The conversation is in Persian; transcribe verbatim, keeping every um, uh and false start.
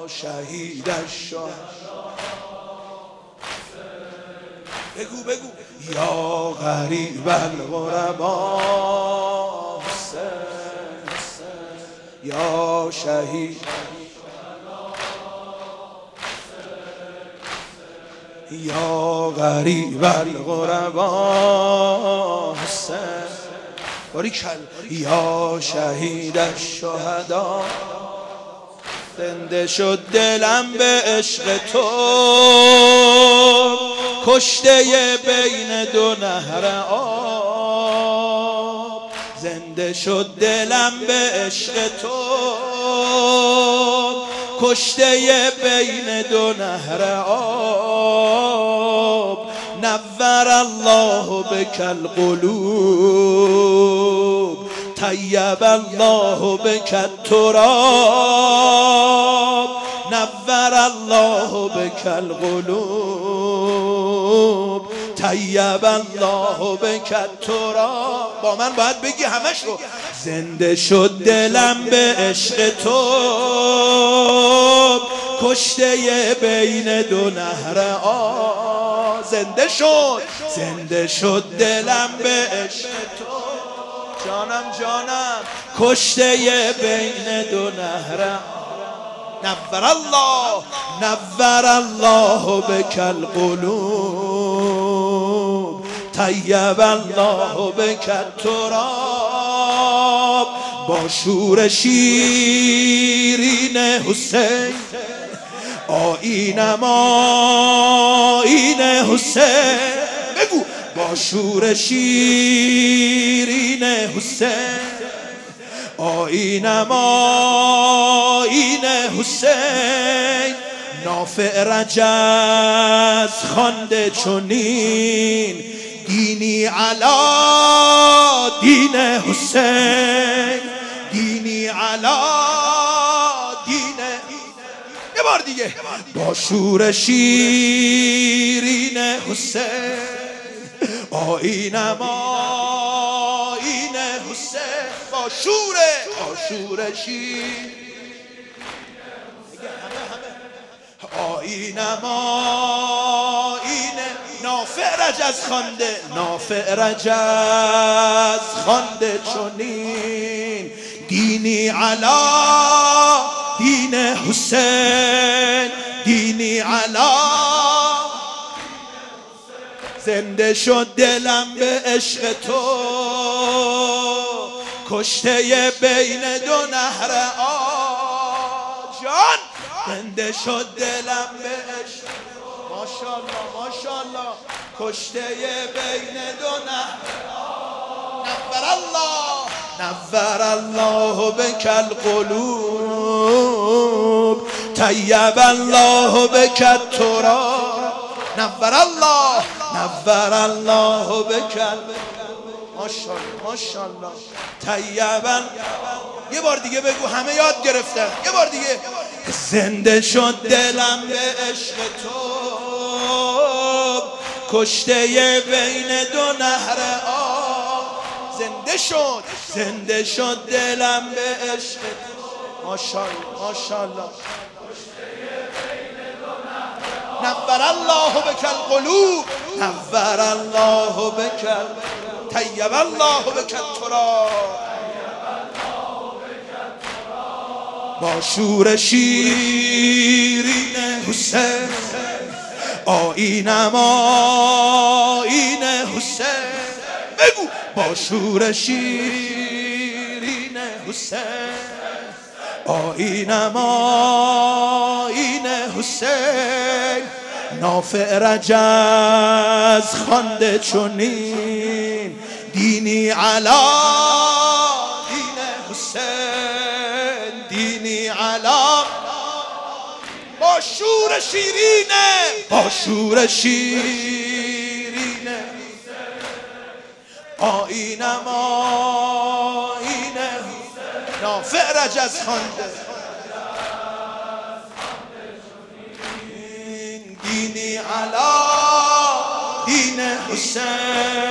شهیدش شد. بگو بگو یا غریب الغربا حسین، یا شهید یا غریب الغربا حسین، باریکل یا شهید الشهدا. زنده شد دلم به عشق تو، کشته بین دو نهر آب. زنده شد دلم به عشق تو، کشته بین دو نهر آب. نور الله بک القلوب، طیب الله بک التراب. نور الله بک القلوب، طیب الله بک التراب. با من باید بگی همش رو. زنده شد دلم به عشق تو، کشته بین دو نهر آب. زنده شد زنده شد دلم به عشق تو، جانم جانم، کشته بین دو نهر آب. نور الله نور الله بک القلوب، طیب الله بک التراب. با شور شیرین حسین، آیینم آیین حسین. بگو با شور شیرین حسین، آیینم آیین حسین. نافع رجز خوانده چنین، دینی علا دین حسین، دینی علا دین. یه بار دیگه با شور شیرین حسین، آیینم آیین حسین. با شور با شور شیر آیینم آیین. نافع رجز خوانده نافع رجز خوانده چنین، دینی علا دین حسین، دینی علا. زنده شد دلم به عشق تو، کشته بین دو نهر آب. جان زنده شد دلم به عشق تو، ماشاءالله ماشاءالله، کشته بین دو نهر آب. نور الله نور الله بک القلوب، طیب الله بک التراب. نور الله نور الله بک ماشاءالله ماشاءالله، طیب. یه بار دیگه بگو، همه یاد گرفتن. یه بار دیگه. زنده شد دلم به عشق تو، کشته بین دو نهر آب. زنده شد زنده شد دلم به عشق تو، ماشاءالله ماشاءالله. نور الله بک القلوب، نور الله بک، طیب الله بک التراب. با شور شیرین حسین، آیینم آیین حسین. بگو با شور شیرین حسین، آیینم آیین حسین. نافع رجز خوانده چنین، دینی علا دین حسین، دینی علا. با شور شیرینه با شور شیرینه، آیینم آیینه. نافع رجز خوانده، دینی علا دین حسین.